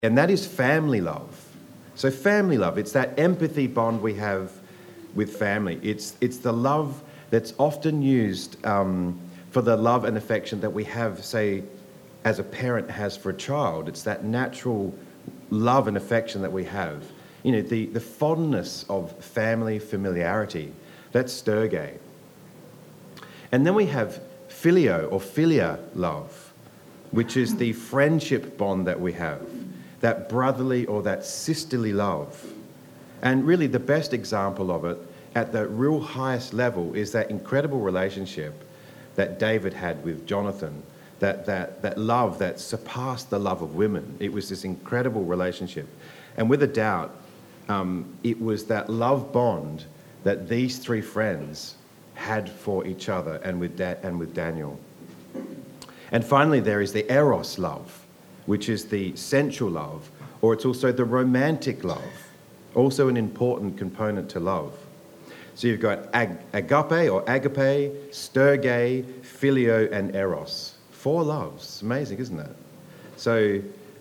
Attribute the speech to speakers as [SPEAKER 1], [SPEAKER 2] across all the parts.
[SPEAKER 1] And that is family love. So family love, it's that empathy bond we have with family. It's the love that's often used for the love and affection that we have, say, as a parent has for a child. It's that natural love and affection that we have. You know, the fondness of family familiarity. That's Storge. And then we have filio or philia love, which is the friendship bond that we have, that brotherly or that sisterly love. And really the best example of it at the real highest level is that incredible relationship that David had with Jonathan, that love that surpassed the love of women. It was this incredible relationship. And with a doubt, it was that love bond that these three friends had for each other and with Daniel. And finally, there is the eros love, which is the sensual love, or it's also the romantic love, also an important component to love. So you've got agape or agape, storge, filio, and eros. 4 loves. Amazing, isn't it? So,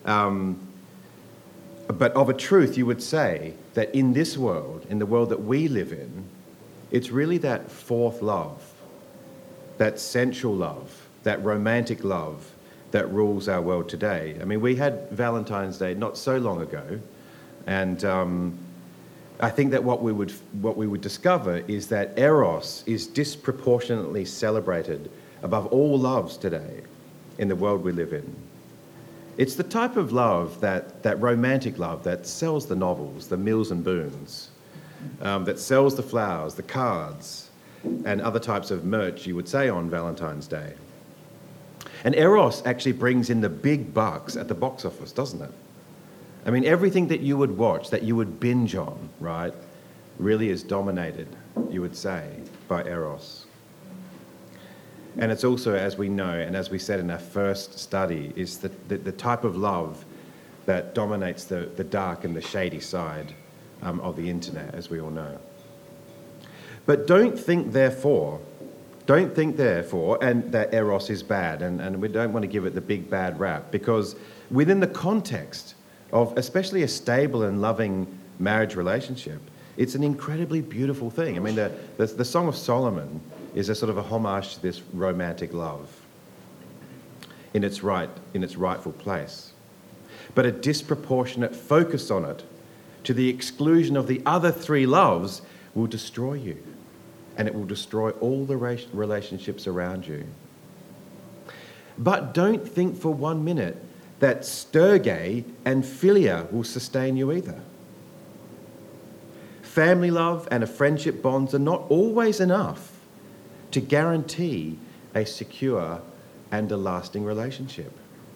[SPEAKER 1] but of a truth, you would say that in this world, in the world that we live in, it's really that 4th love, that sensual love, that romantic love that rules our world today. I mean, we had Valentine's Day not so long ago, and I think that what we would discover is that eros is disproportionately celebrated above all loves today in the world we live in. It's the type of love, that romantic love that sells the novels, the Mills and Boons, that sells the flowers, the cards, and other types of merch, you would say, on Valentine's Day. And eros actually brings in the big bucks at the box office, doesn't it? I mean, everything that you would watch, that you would binge on, right, really is dominated, you would say, by eros. And it's also, as we know, and as we said in our first study, is the type of love that dominates the dark and the shady side of the internet, as we all know. But don't think therefore, and that eros is bad, and we don't want to give it the big bad rap, because within the context of especially a stable and loving marriage relationship, it's an incredibly beautiful thing. I mean, the Song of Solomon is a sort of a homage to this romantic love in its rightful place. But a disproportionate focus on it to the exclusion of the other 3 loves will destroy you, and it will destroy all the relationships around you. But don't think for 1 minute that storge and philia will sustain you either. Family love and a friendship bonds are not always enough to guarantee a secure and a lasting relationship.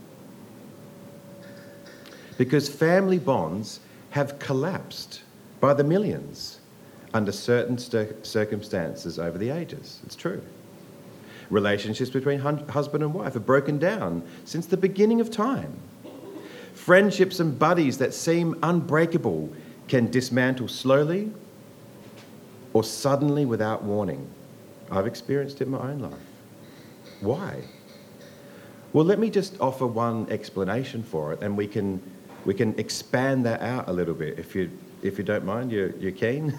[SPEAKER 1] Because family bonds have collapsed by the millions under certain circumstances over the ages. It's true. Relationships between husband and wife have broken down since the beginning of time. Friendships and buddies that seem unbreakable can dismantle slowly or suddenly without warning. I've experienced it in my own life. Why? Well, let me just offer one explanation for it, and we can expand that out a little bit if you don't mind. You're keen.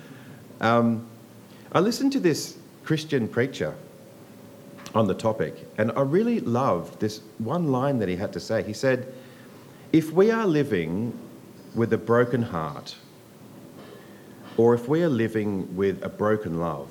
[SPEAKER 1] I listened to this Christian preacher on the topic, and I really loved this one line that he had to say. He said, "If we are living with a broken heart, or if we are living with a broken love,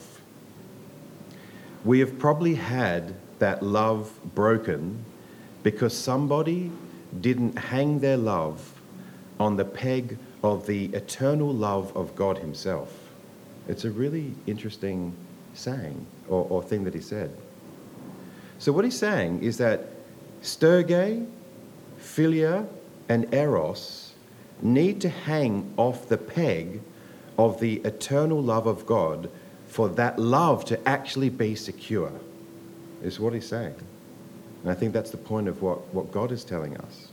[SPEAKER 1] we have probably had that love broken because somebody didn't hang their love on the peg of the eternal love of God himself." It's a really interesting saying or thing that he said. So what he's saying is that storge, philia, and eros need to hang off the peg of the eternal love of God for that love to actually be secure, is what he's saying. And I think that's the point of what God is telling us.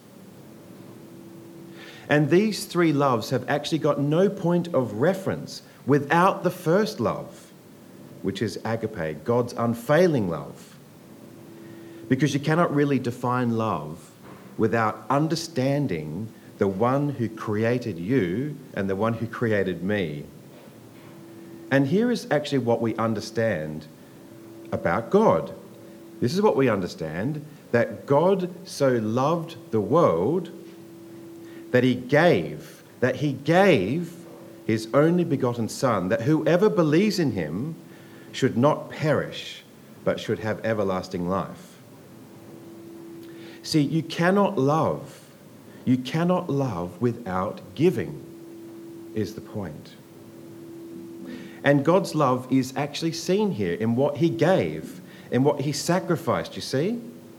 [SPEAKER 1] And these 3 loves have actually got no point of reference without the first love, which is agape, God's unfailing love. Because you cannot really define love without understanding the one who created you and the one who created me. And here is actually what we understand about God. This is what we understand, that God so loved the world that he gave his only begotten Son, that whoever believes in him should not perish, but should have everlasting life. See, you cannot love without giving, is the point. And God's love is actually seen here in what he gave, in what he sacrificed, you see?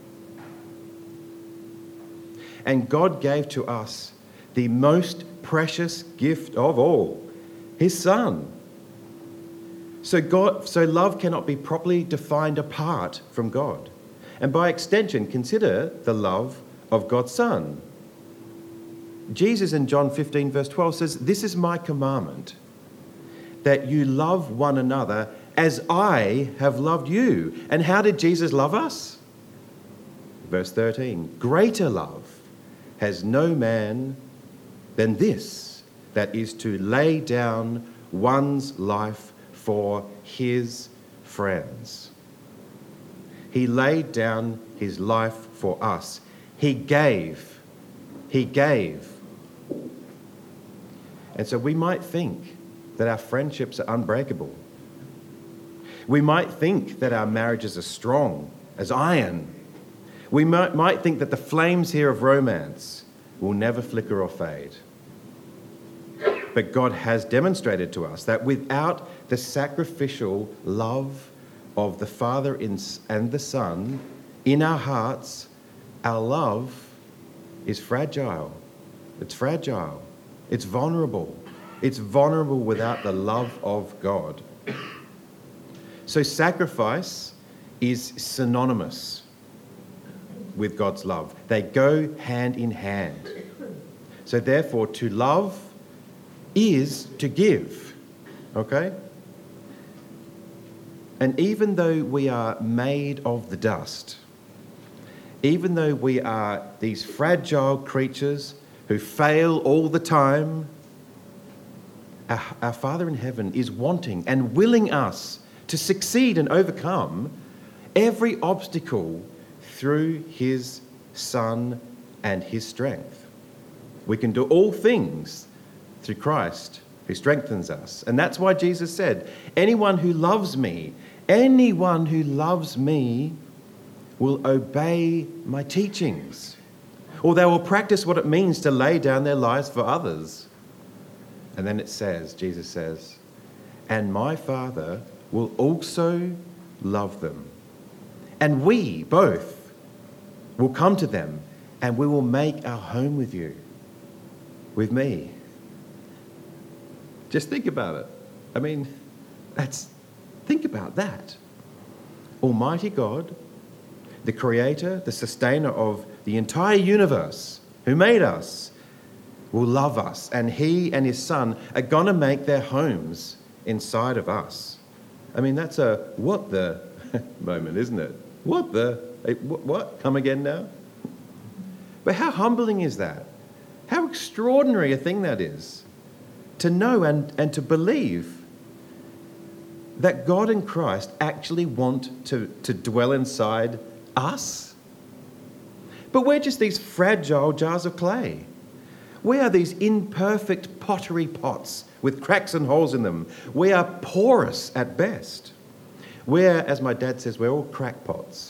[SPEAKER 1] And God gave to us the most precious gift of all, his Son. So love cannot be properly defined apart from God. And by extension, consider the love of God's Son. Jesus in John 15 verse 12 says, "This is my commandment, that you love one another as I have loved you." And how did Jesus love us? Verse 13, "Greater love has no man than this, that is to lay down one's life for his friends." He laid down his life for us. He gave. And so we might think that our friendships are unbreakable. We might think that our marriages are strong as iron. We might think that the flames here of romance will never flicker or fade. But God has demonstrated to us that without the sacrificial love of the Father and the Son in our hearts, our love is fragile. It's fragile. It's vulnerable. It's vulnerable without the love of God. So sacrifice is synonymous with God's love. They go hand in hand. So therefore, to love is to give. Okay? And even though we are made of the dust, even though we are these fragile creatures who fail all the time, our Father in heaven is wanting and willing us to succeed and overcome every obstacle through his Son and his strength. We can do all things through Christ who strengthens us. And that's why Jesus said, anyone who loves me will obey my teachings, or they will practice what it means to lay down their lives for others. And then it says, Jesus says, and my Father will also love them. And we both will come to them, and we will make our home with you, with me. Just think about it. I mean, think about that. Almighty God, the creator, the sustainer of the entire universe, who made us, will love us, and he and his Son are going to make their homes inside of us. I mean, that's a what the moment, isn't it? What? Come again now? But how humbling is that? How extraordinary a thing that is, to know and to believe that God and Christ actually want to dwell inside us. But we're just these fragile jars of clay. We are these imperfect pottery pots with cracks and holes in them. We are porous at best. We're, as my dad says, we're all crackpots.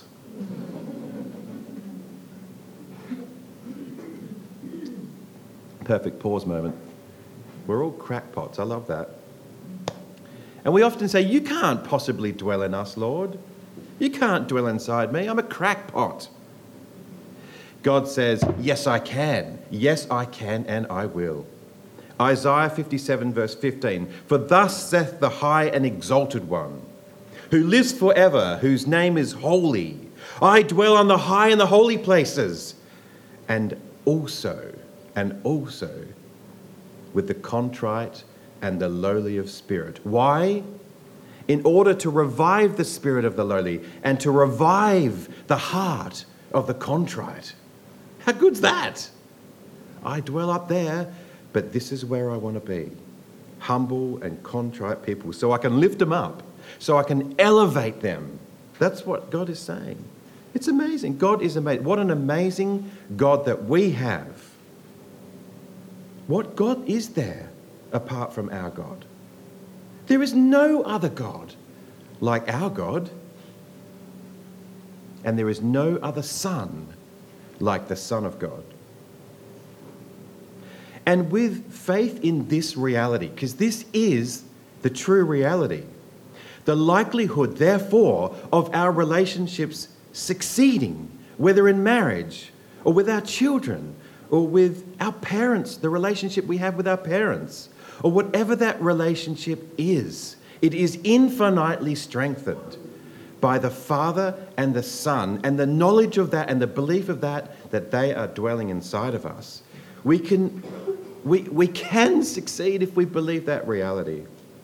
[SPEAKER 1] Perfect pause moment. We're all crackpots. I love that. And we often say, you can't possibly dwell in us, Lord. You can't dwell inside me. I'm a crackpot. God says, yes, I can. Yes, I can, and I will. Isaiah 57 verse 15, for thus saith the high and exalted one, who lives forever, whose name is holy. I dwell on the high and the holy places, and also with the contrite and the lowly of spirit. Why? In order to revive the spirit of the lowly and to revive the heart of the contrite. How good's that? I dwell up there, but this is where I want to be. Humble and contrite people, so I can lift them up, so I can elevate them. That's what God is saying. It's amazing. God is amazing. What an amazing God that we have. What God is there apart from our God? There is no other God like our God. And there is no other Son like the Son of God. And with faith in this reality, because this is the true reality, the likelihood, therefore, of our relationships succeeding, whether in marriage or with our children or with our parents, the relationship we have with our parents, or whatever that relationship is, it is infinitely strengthened by the Father and the Son, and the knowledge of that and the belief of that they are dwelling inside of us. We can succeed if we believe that reality.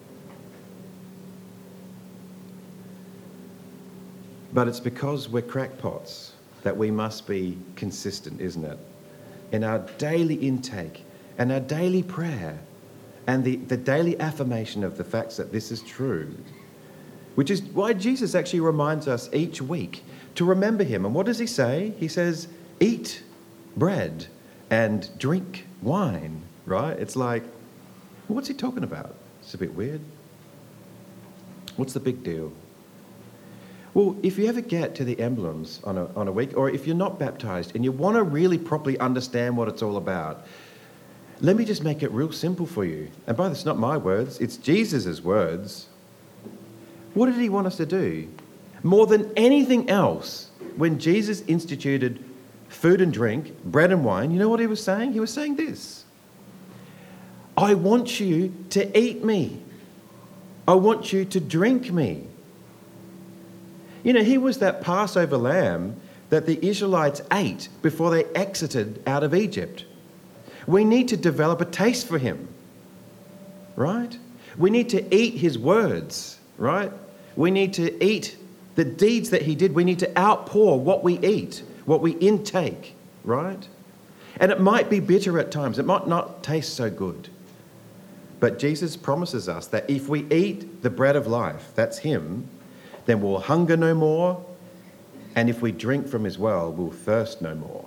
[SPEAKER 1] But it's because we're crackpots that we must be consistent, isn't it? In our daily intake and our daily prayer and the daily affirmation of the facts that this is true. Which is why Jesus actually reminds us each week to remember him. And what does he say? He says, eat bread and drink wine, right? It's like, what's he talking about? It's a bit weird. What's the big deal? Well, if you ever get to the emblems on a week, or if you're not baptized and you want to really properly understand what it's all about, let me just make it real simple for you. And by this, not my words, it's Jesus' words. What did he want us to do? More than anything else, when Jesus instituted food and drink, bread and wine, you know what he was saying? He was saying this: I want you to eat me. I want you to drink me. You know, he was that Passover lamb that the Israelites ate before they exited out of Egypt. We need to develop a taste for him, right? We need to eat his words, right? We need to eat the deeds that he did. We need to outpour what we eat, what we intake, right? And it might be bitter at times. It might not taste so good. But Jesus promises us that if we eat the bread of life, that's him, then we'll hunger no more. And if we drink from his well, we'll thirst no more.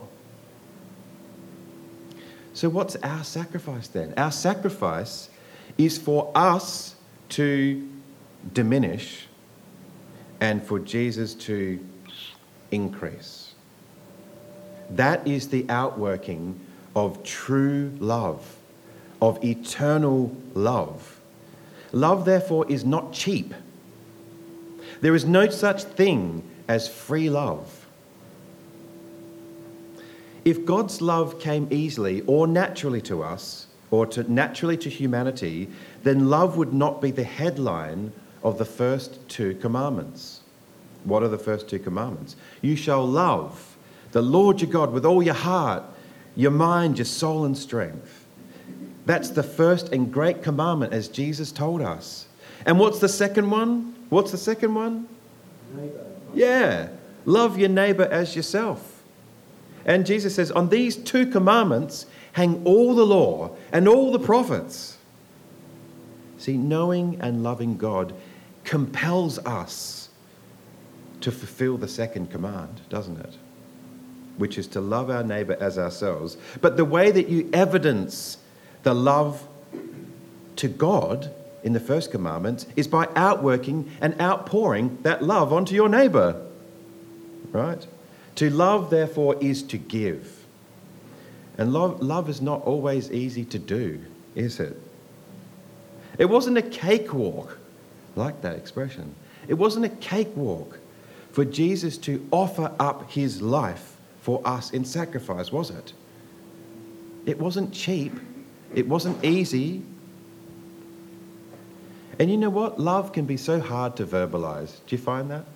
[SPEAKER 1] So what's our sacrifice then? Our sacrifice is for us to diminish and for Jesus to increase. That is the outworking of true love, of eternal love. Love, therefore, is not cheap. There is no such thing as free love. If God's love came easily or naturally to us, or naturally to humanity, then love would not be the headline of the first two commandments. What are the first two commandments? You shall love the Lord your God with all your heart, your mind, your soul and strength. That's the first and great commandment, as Jesus told us. And what's the second one? What's the second one?
[SPEAKER 2] Neighbor.
[SPEAKER 1] Yeah, love your neighbor as yourself. And Jesus says, on these two commandments hang all the law and all the prophets. See, knowing and loving God compels us to fulfill the second command, doesn't it? Which is to love our neighbor as ourselves. But the way that you evidence the love to God in the first commandment is by outworking and outpouring that love onto your neighbor. Right? To love, therefore, is to give. And love is not always easy to do, is it? It wasn't a cakewalk. I like that expression. It wasn't a cakewalk for Jesus to offer up his life for us in sacrifice, was it? It wasn't cheap. It wasn't easy. And you know what? Love can be so hard to verbalize. Do you find that?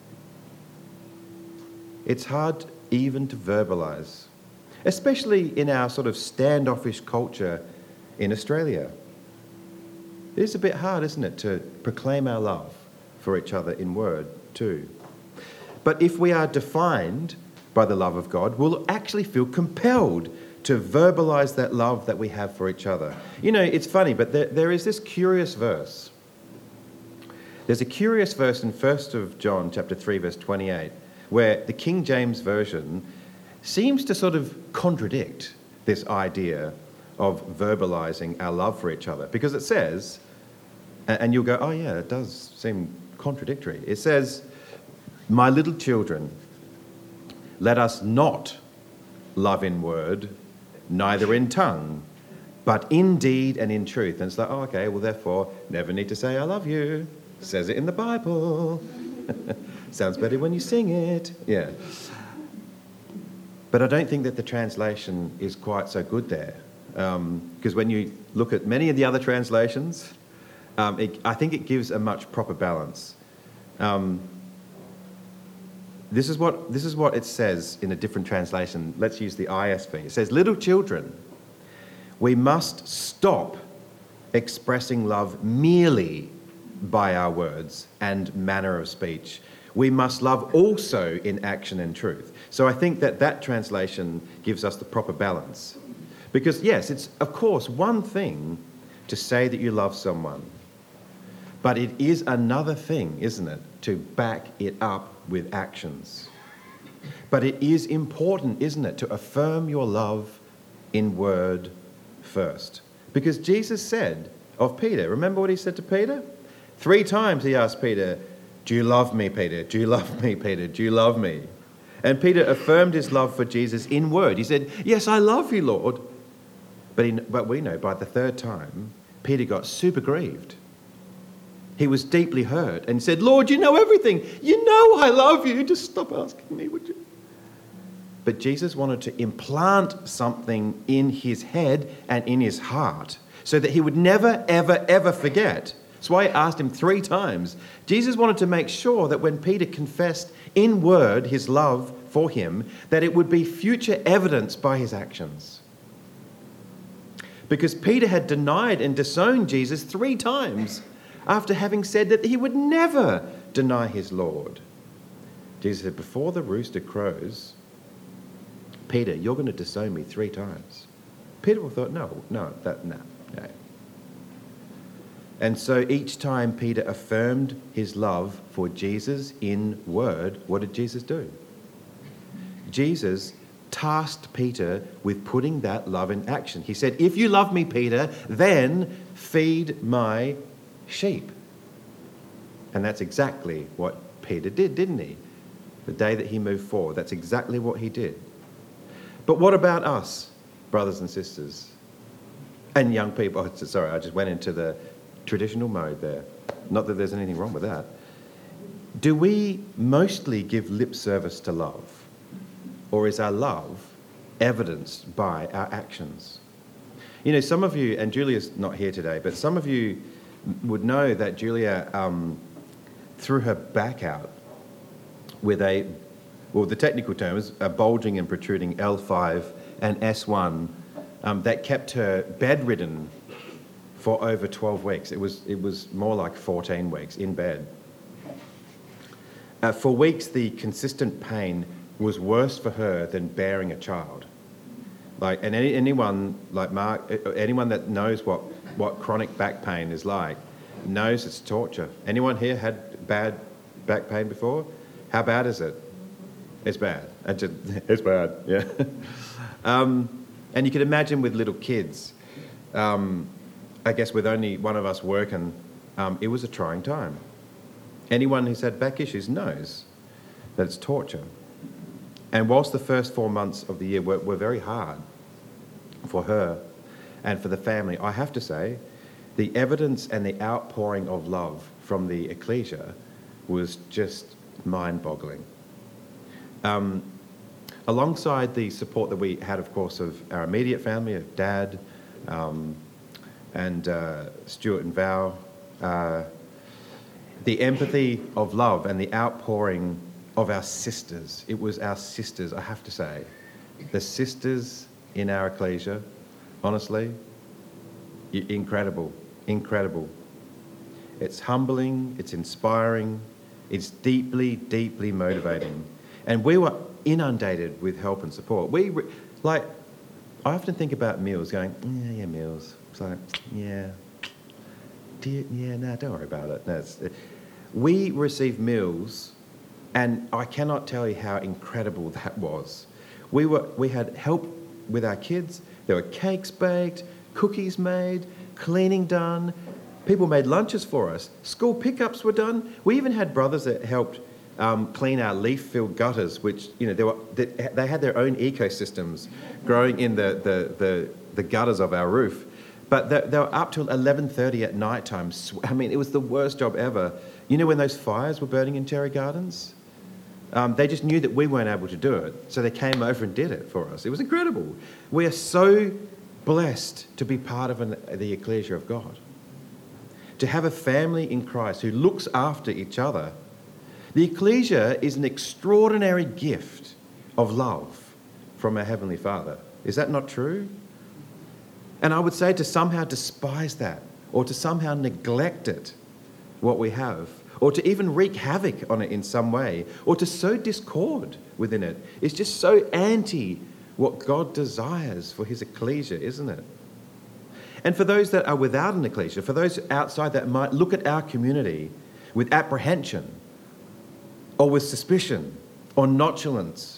[SPEAKER 1] It's hard even to verbalize, especially in our sort of standoffish culture in Australia. It is a bit hard, isn't it, to proclaim our love for each other in word too. But if we are defined by the love of God, we'll actually feel compelled to verbalize that love that we have for each other. You know, it's funny, but there is this curious verse. There's a curious verse in 1 of John chapter 3, verse 28, where the King James Version seems to sort of contradict this idea of verbalizing our love for each other. Because it says, and you'll go, oh yeah, it does seem contradictory. It says, "My little children, let us not love in word, neither in tongue, but in deed and in truth." And it's like, oh, okay, well, therefore, never need to say I love you. It says it in the Bible. Sounds better when you sing it. Yeah. But I don't think that the translation is quite so good there. Because when you look at many of the other translations, I think it gives a much proper balance. This is what it says in a different translation. Let's use the ISV. It says, "Little children, we must stop expressing love merely by our words and manner of speech. We must love also in action and truth." So I think that translation gives us the proper balance. Because yes, it's of course one thing to say that you love someone, but it is another thing, isn't it, to back it up with actions. But it is important, isn't it, to affirm your love in word first. Because Jesus said of Peter, remember what he said to Peter? 3 times he asked Peter, "Do you love me, Peter? Do you love me, Peter? Do you love me?" And Peter affirmed his love for Jesus in word. He said, "Yes, I love you, Lord." But we know by the 3rd time, Peter got super grieved. He was deeply hurt and said, "Lord, you know everything. You know I love you. Just stop asking me, would you?" But Jesus wanted to implant something in his head and in his heart so that he would never, ever, ever forget. That's why he asked him 3 times. Jesus wanted to make sure that when Peter confessed in word his love for him, that it would be future evidence by his actions. Because Peter had denied and disowned Jesus 3 times after having said that he would never deny his Lord. Jesus said, "Before the rooster crows, Peter, you're going to disown me 3 times. Peter thought, no. And so each time Peter affirmed his love for Jesus in word, what did Jesus do? Jesus tasked Peter with putting that love in action. He said, "If you love me, Peter, then feed my sheep." And that's exactly what Peter did, didn't he? The day that he moved forward, that's exactly what he did. But what about us, brothers and sisters? And young people. Oh, sorry, I just went into the traditional mode there. Not that there's anything wrong with that. Do we mostly give lip service to love? Or is our love evidenced by our actions? You know, some of you, and Julia's not here today, but some of you would know that Julia threw her back out with the technical term is a bulging and protruding L5 and S1 that kept her bedridden for over 12 weeks. It was more like 14 weeks in bed. For weeks, the consistent pain was worse for her than bearing a child. And anyone like Mark, anyone that knows what chronic back pain is like, knows it's torture. Anyone here had bad back pain before? How bad is it? It's bad. It's bad, yeah. And you can imagine with little kids, I guess with only one of us working, it was a trying time. Anyone who's had back issues knows that it's torture. And whilst the first 4 months of the year were very hard for her and for the family, I have to say, the evidence and the outpouring of love from the ecclesia was just mind-boggling. Alongside the support that we had, of course, of our immediate family, of Dad and Stuart and Val, the empathy of love and the outpouring of our sisters. It was our sisters, I have to say. The sisters in our ecclesia, honestly, incredible. It's humbling, it's inspiring, it's deeply, deeply motivating. And we were inundated with help and support. I often think about meals going, yeah, meals. It's like, yeah. No, don't worry about it. No, we receive meals, and I cannot tell you how incredible that was. We had help with our kids. There were cakes baked, cookies made, cleaning done. People made lunches for us. School pickups were done. We even had brothers that helped clean our leaf-filled gutters, which they had their own ecosystems growing in the gutters of our roof. But they were up till 11:30 at night time. I mean, it was the worst job ever. You know when those fires were burning in Cherry Gardens? They just knew that we weren't able to do it, so they came over and did it for us. It was incredible. We are so blessed to be part of the ecclesia of God, to have a family in Christ who looks after each other. The ecclesia is an extraordinary gift of love from our Heavenly Father. Is that not true? And I would say to somehow despise that, or to somehow neglect it, what we have, or to even wreak havoc on it in some way, or to sow discord within it, is just so anti what God desires for his ecclesia, isn't it? And for those that are without an ecclesia, for those outside that might look at our community with apprehension, or with suspicion, or nonchalance,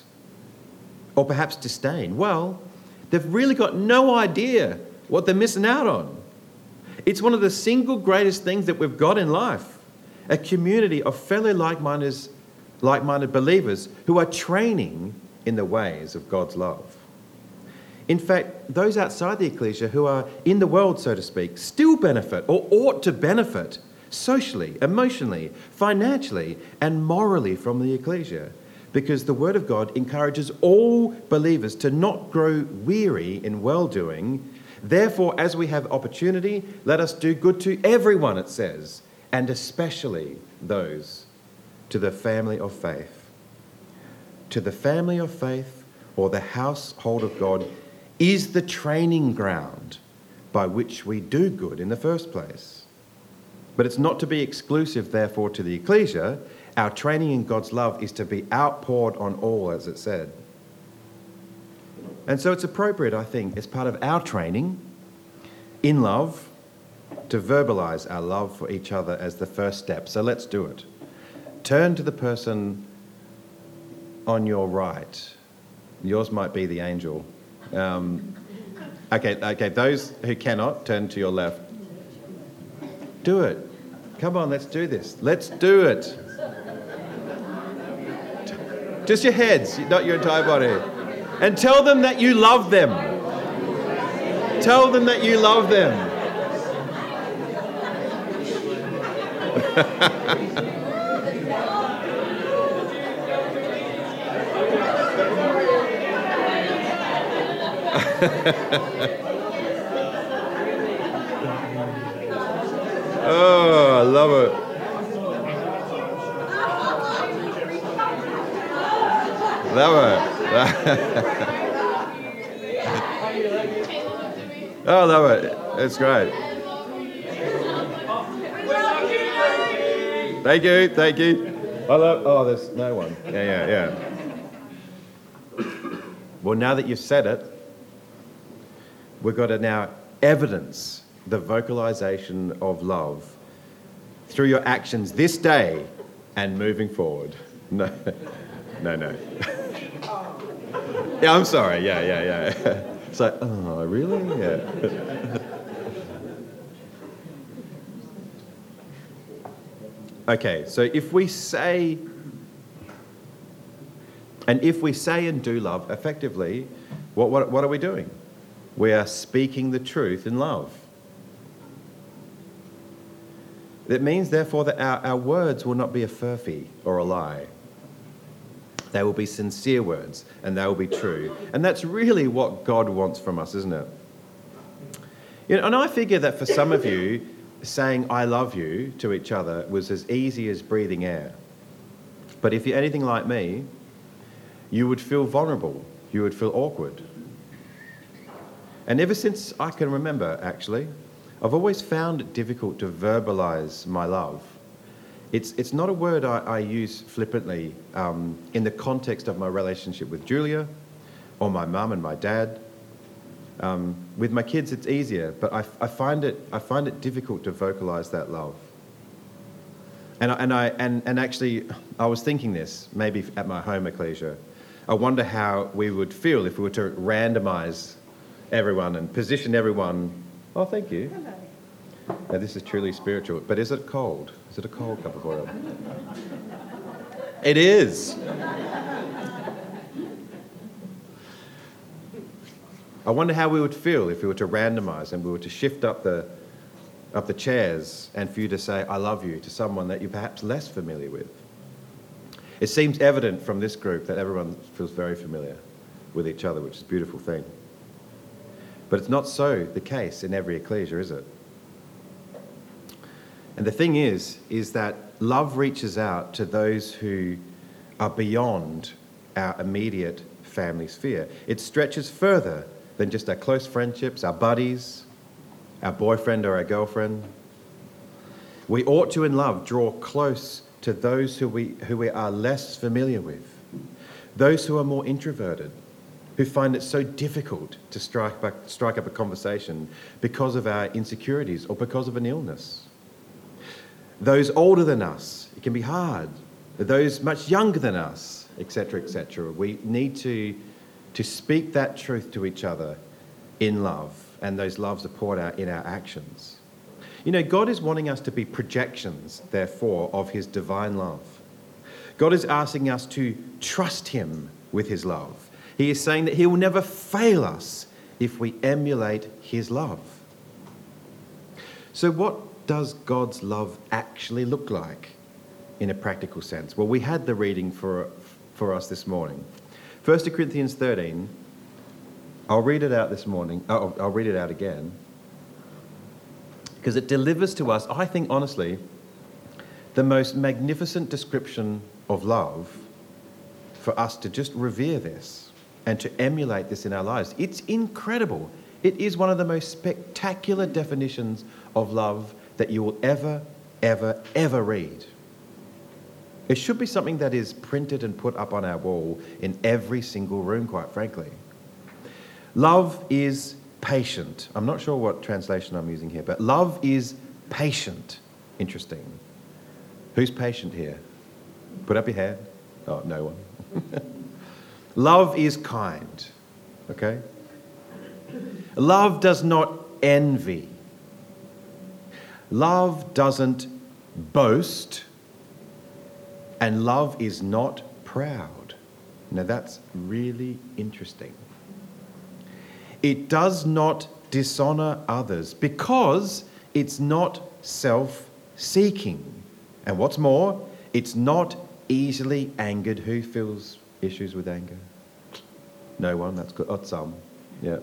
[SPEAKER 1] or perhaps disdain, well, they've really got no idea what they're missing out on. It's one of the single greatest things that we've got in life, a community of fellow like-minded believers who are training in the ways of God's love. In fact, those outside the ecclesia who are in the world, so to speak, still benefit or ought to benefit socially, emotionally, financially, and morally from the ecclesia, because the Word of God encourages all believers to not grow weary in well-doing. Therefore, as we have opportunity, let us do good to everyone, it says, and especially those to the family of faith. To the family of faith, or the household of God, is the training ground by which we do good in the first place. But it's not to be exclusive, therefore, to the ecclesia. Our training in God's love is to be outpoured on all, as it said. And so it's appropriate, I think, as part of our training in love, to verbalise our love for each other as the first step. So let's do it. Turn to the person on your right. Yours might be the angel. Okay, those who cannot, turn to your left. Do it. Come on, let's do this. Let's do it. Just your heads, not your entire body. And tell them that you love them. Tell them that you love them. Oh, I love it. Love it. Oh, I love it. It's great. Thank you. There's no one. Yeah. Well, now that you've said it, we've got to now evidence the vocalization of love through your actions this day and moving forward. No. Yeah, I'm sorry. Yeah. It's like, oh, really? Yeah. Okay, so if we say and do love effectively, what are we doing? We are speaking the truth in love. That means, therefore, that our words will not be a furphy or a lie. They will be sincere words, and they will be true. And that's really what God wants from us, isn't it? And I figure that for some of you, saying I love you to each other was as easy as breathing air. But if you're anything like me, you would feel vulnerable. You would feel awkward. And ever since I can remember, actually, I've always found it difficult to verbalise my love. It's not a word I use flippantly in the context of my relationship with Julia, or my mum and my dad, With my kids, it's easier, but I find it difficult to vocalise that love. And actually, I was thinking this maybe at my home ecclesia. I wonder how we would feel if we were to randomise everyone and position everyone. Oh, thank you.
[SPEAKER 2] Hello.
[SPEAKER 1] Now, this is truly spiritual. But is it cold? Is it a cold cup of oil? It is. I wonder how we would feel if we were to randomise and we were to shift up the chairs and for you to say, I love you, to someone that you're perhaps less familiar with. It seems evident from this group that everyone feels very familiar with each other, which is a beautiful thing. But it's not so the case in every ecclesia, is it? And the thing is that love reaches out to those who are beyond our immediate family sphere. It stretches further than just our close friendships, our buddies, our boyfriend or our girlfriend. We ought to, in love, draw close to those who we are less familiar with, those who are more introverted, who find it so difficult to strike up a conversation because of our insecurities or because of an illness. Those older than us, it can be hard. Those much younger than us, etc., etc. We need to speak that truth to each other in love, and those loves are poured out in our actions. You know, God is wanting us to be projections, therefore, of his divine love. God is asking us to trust him with his love. He is saying that he will never fail us if we emulate his love. So what does God's love actually look like in a practical sense? Well, we had the reading for us this morning. 1 Corinthians 13, I'll read it out this morning. I'll read it out again. Because it delivers to us, I think honestly, the most magnificent description of love for us to just revere this and to emulate this in our lives. It's incredible. It is one of the most spectacular definitions of love that you will ever, ever, ever read. It should be something that is printed and put up on our wall in every single room, quite frankly. Love is patient. I'm not sure what translation I'm using here, but love is patient. Interesting. Who's patient here? Put up your hand. Oh, no one. Love is kind. Okay? Love does not envy. Love doesn't boast. And love is not proud. Now that's really interesting. It does not dishonour others because it's not self-seeking. And what's more, it's not easily angered. Who feels issues with anger? No one, that's good. Oh, some, yeah.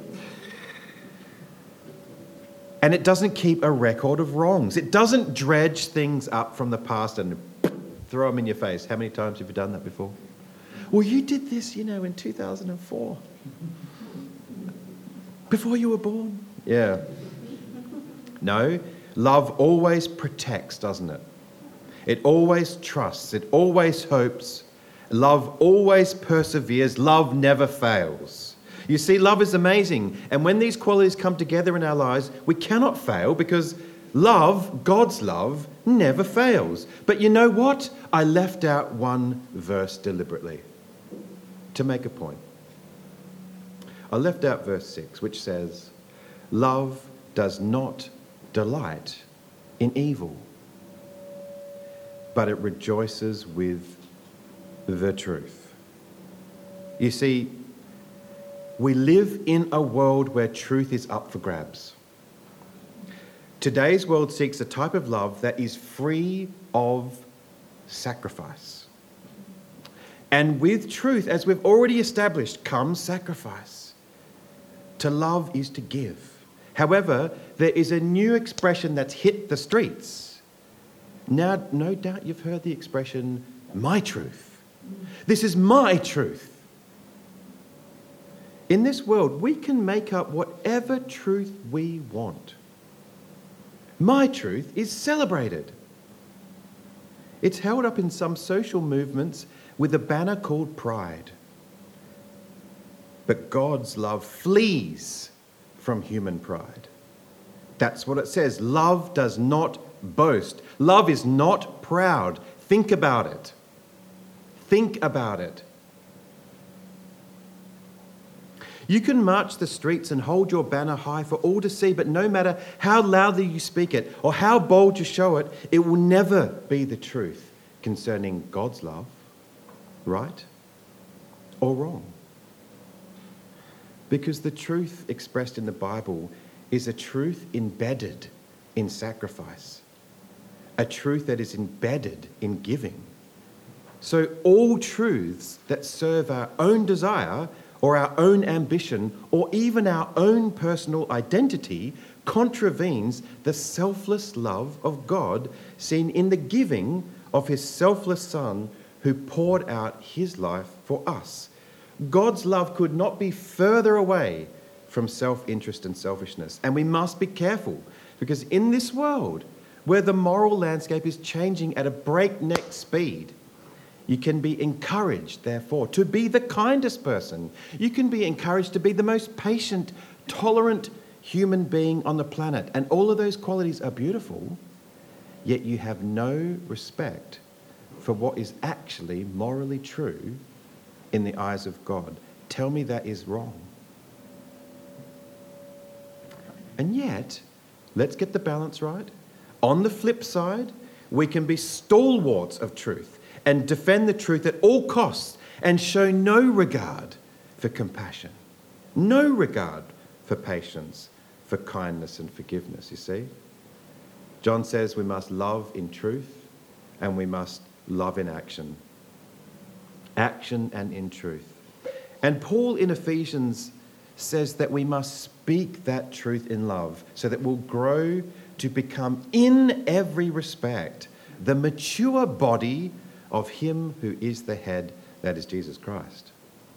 [SPEAKER 1] And it doesn't keep a record of wrongs. It doesn't dredge things up from the past and throw them in your face. How many times have you done that before? Well, you did this, in 2004. Before you were born. Yeah. No, love always protects, doesn't it? It always trusts. It always hopes. Love always perseveres. Love never fails. You see, love is amazing. And when these qualities come together in our lives, we cannot fail because love, God's love, never fails. But you know what? I left out one verse deliberately to make a point. I left out verse 6, which says, love does not delight in evil, but it rejoices with the truth. You see, we live in a world where truth is up for grabs. Today's world seeks a type of love that is free of sacrifice. And with truth, as we've already established, comes sacrifice. To love is to give. However, there is a new expression that's hit the streets. Now, no doubt you've heard the expression, my truth. This is my truth. In this world, we can make up whatever truth we want. My truth is celebrated. It's held up in some social movements with a banner called pride. But God's love flees from human pride. That's what it says. Love does not boast. Love is not proud. Think about it. Think about it. You can march the streets and hold your banner high for all to see, but no matter how loudly you speak it or how bold you show it, it will never be the truth concerning God's love, right or wrong. Because the truth expressed in the Bible is a truth embedded in sacrifice, a truth that is embedded in giving. So all truths that serve our own desire or our own ambition, or even our own personal identity, contravenes the selfless love of God seen in the giving of his selfless Son who poured out his life for us. God's love could not be further away from self-interest and selfishness. And we must be careful, because in this world, where the moral landscape is changing at a breakneck speed, you can be encouraged, therefore, to be the kindest person. You can be encouraged to be the most patient, tolerant human being on the planet. And all of those qualities are beautiful, yet you have no respect for what is actually morally true in the eyes of God. Tell me that is wrong. And yet, let's get the balance right. On the flip side, we can be stalwarts of truth and defend the truth at all costs and show no regard for compassion, no regard for patience, for kindness and forgiveness, you see. John says we must love in truth and we must love in action. Action and in truth. And Paul in Ephesians says that we must speak that truth in love so that we'll grow to become in every respect the mature body of him who is the head, that is Jesus Christ.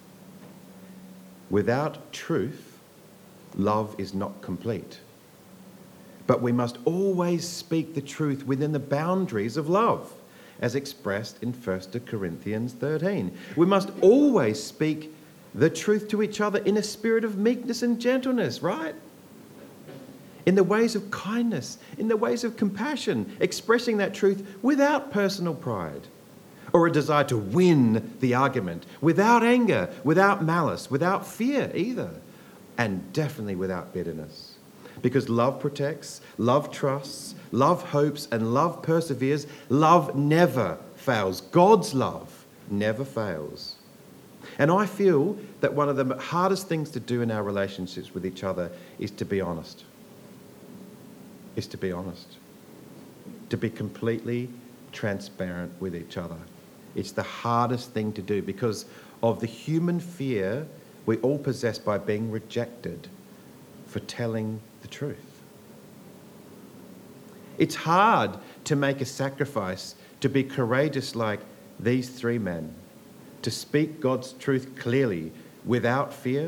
[SPEAKER 1] Without truth, love is not complete. But we must always speak the truth within the boundaries of love, as expressed in 1 Corinthians 13. We must always speak the truth to each other in a spirit of meekness and gentleness, right? In the ways of kindness, in the ways of compassion, expressing that truth without personal pride or a desire to win the argument, without anger, without malice, without fear either, and definitely without bitterness. Because love protects, love trusts, love hopes, and love perseveres. Love never fails. God's love never fails. And I feel that one of the hardest things to do in our relationships with each other is to be honest. To be completely transparent with each other. It's the hardest thing to do because of the human fear we all possess by being rejected for telling the truth. It's hard to make a sacrifice, to be courageous like these three men, to speak God's truth clearly without fear.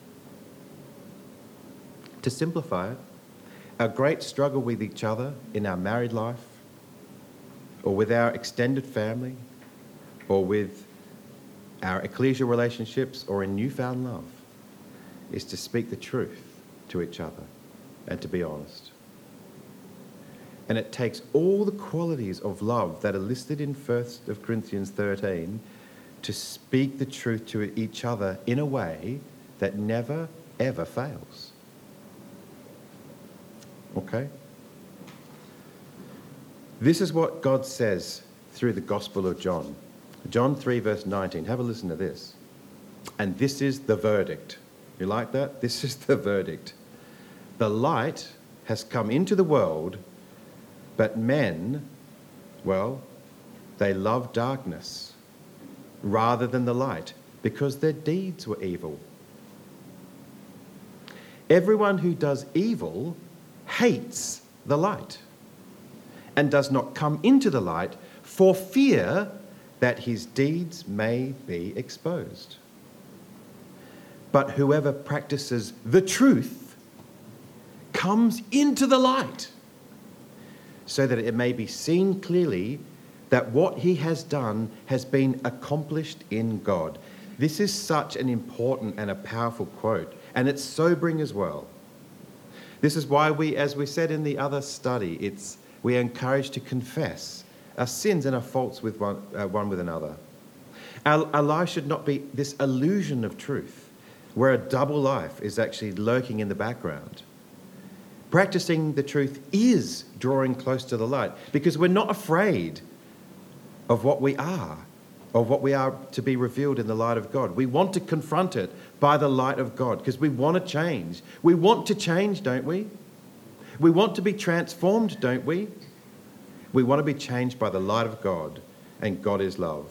[SPEAKER 1] To simplify it, our great struggle with each other in our married life, or with our extended family, or with our ecclesial relationships, or in newfound love, is to speak the truth to each other and to be honest. And it takes all the qualities of love that are listed in 1 Corinthians 13 to speak the truth to each other in a way that never, ever fails. Okay? This is what God says through the Gospel of John. John 3 verse 19. Have a listen to this. And this is the verdict. You like that? This is the verdict. The light has come into the world, but men, well, they love darkness rather than the light because their deeds were evil. Everyone who does evil hates the light and does not come into the light for fear that his deeds may be exposed. But whoever practices the truth comes into the light so that it may be seen clearly that what he has done has been accomplished in God. This is such an important and a powerful quote, and it's sobering as well. This is why we, as we said in the other study, we are encouraged to confess our sins and our faults with one with another. Our life should not be this illusion of truth, where a double life is actually lurking in the background. Practicing the truth is drawing close to the light, because we're not afraid of what we are, of what we are to be revealed in the light of God. We want to confront it by the light of God, because we want to change. We want to change, don't we? We want to be transformed, don't we? We want to be changed by the light of God, and God is love.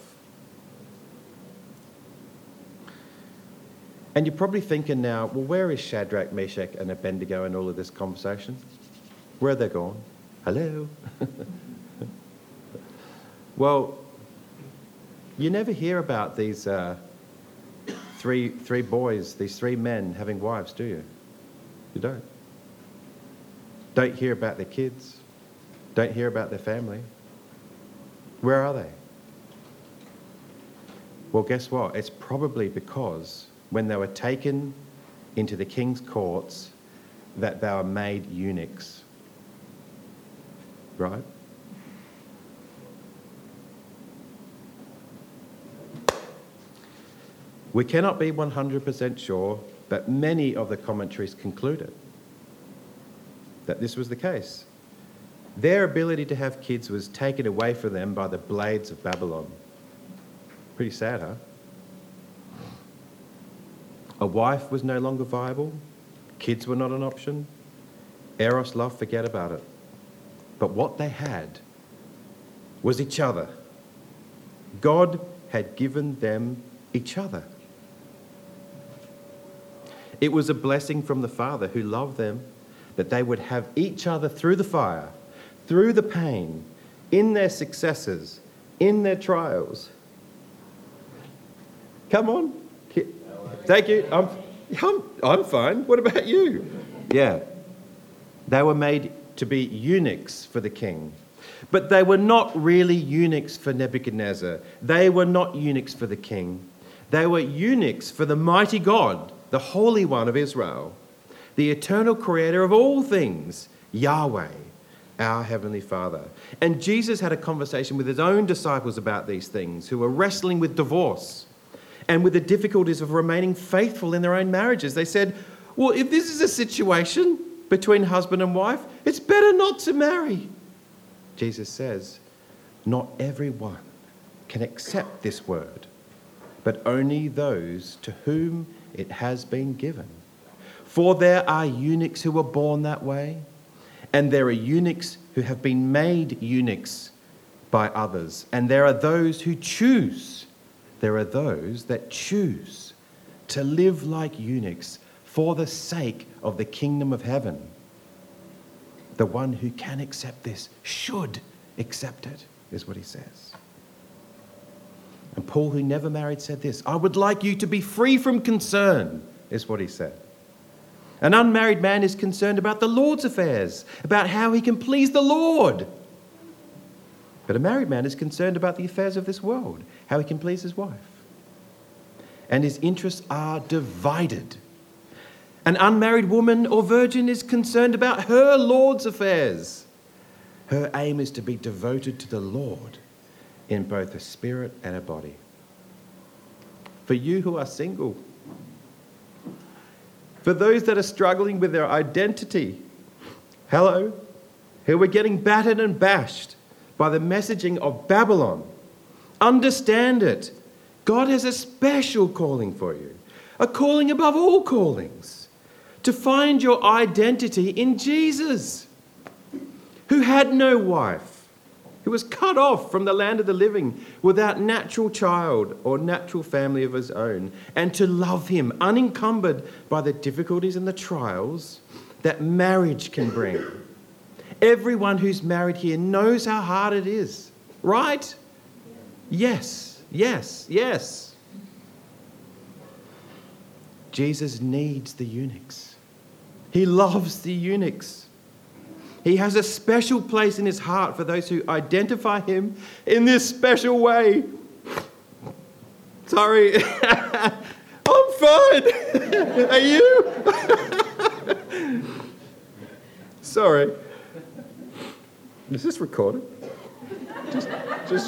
[SPEAKER 1] And you're probably thinking now, well, where is Shadrach, Meshach and Abednego in all of this conversation? Where are they gone? Hello? Well, you never hear about these three boys, these three men having wives, do you? You don't. Don't hear about their kids. Don't hear about their family. Where are they? Well, guess what? It's probably because when they were taken into the king's courts, that they were made eunuchs. Right? We cannot be 100% sure, but many of the commentaries concluded that this was the case. Their ability to have kids was taken away from them by the blades of Babylon. Pretty sad, huh? A wife was no longer viable. Kids were not an option. Eros love, forget about it. But what they had was each other. God had given them each other. It was a blessing from the Father who loved them, that they would have each other through the fire, through the pain, in their successes, in their trials. Come on. Thank you. I'm fine. What about you? Yeah. They were made to be eunuchs for the king. But they were not really eunuchs for Nebuchadnezzar. They were not eunuchs for the king. They were eunuchs for the mighty God, the Holy One of Israel, the eternal creator of all things, Yahweh, our Heavenly Father. And Jesus had a conversation with his own disciples about these things, who were wrestling with divorce and with the difficulties of remaining faithful in their own marriages. They said, well, if this is a situation between husband and wife, it's better not to marry. Jesus says, not everyone can accept this word, but only those to whom it has been given. For there are eunuchs who were born that way, and there are eunuchs who have been made eunuchs by others, and there are those who choose. There are those that choose to live like eunuchs for the sake of the kingdom of heaven. The one who can accept this should accept it, is what he says. And Paul, who never married, said this, I would like you to be free from concern, is what he said. An unmarried man is concerned about the Lord's affairs, about how he can please the Lord. But a married man is concerned about the affairs of this world, how he can please his wife. And his interests are divided. An unmarried woman or virgin is concerned about her Lord's affairs. Her aim is to be devoted to the Lord in both her spirit and her body. For you who are single, for those that are struggling with their identity, hello, who are getting battered and bashed by the messaging of Babylon, understand it. God has a special calling for you, a calling above all callings, to find your identity in Jesus, who had no wife, who was cut off from the land of the living without natural child or natural family of his own, and to love him unencumbered by the difficulties and the trials that marriage can bring. Everyone who's married here knows how hard it is, right? Yes, yes, yes. Jesus needs the eunuchs. He loves the eunuchs. He has a special place in his heart for those who identify him in this special way. Sorry. I'm fine. Are you? Sorry. Is this recorded? Just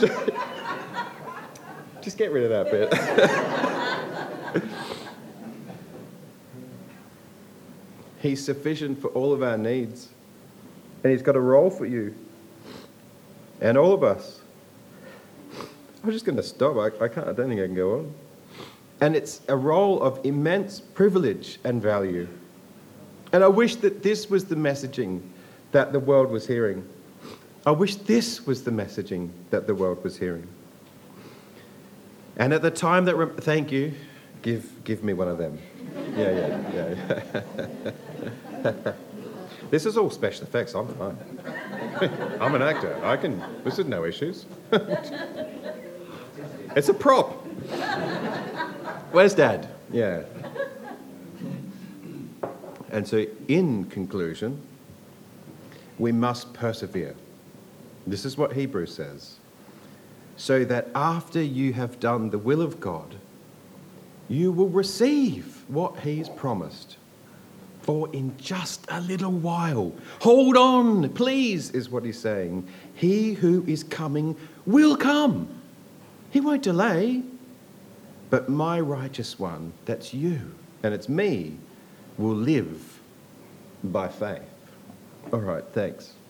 [SPEAKER 1] get rid of that bit. He's sufficient for all of our needs. And he's got a role for you and all of us. I'm just going to stop. I don't think I can go on. And it's a role of immense privilege and value. And I wish that this was the messaging that the world was hearing. I wish this was the messaging that the world was hearing. And at the time that... thank you. Give me one of them. Yeah. This is all special effects. I'm fine. I'm an actor. This is no issues. It's a prop. Where's Dad? Yeah. And so, in conclusion, we must persevere. This is what Hebrews says. So that after you have done the will of God, you will receive what he's promised. For in just a little while, hold on, please, is what he's saying. He who is coming will come. He won't delay. But my righteous one, that's you, and it's me, will live by faith. All right, thanks.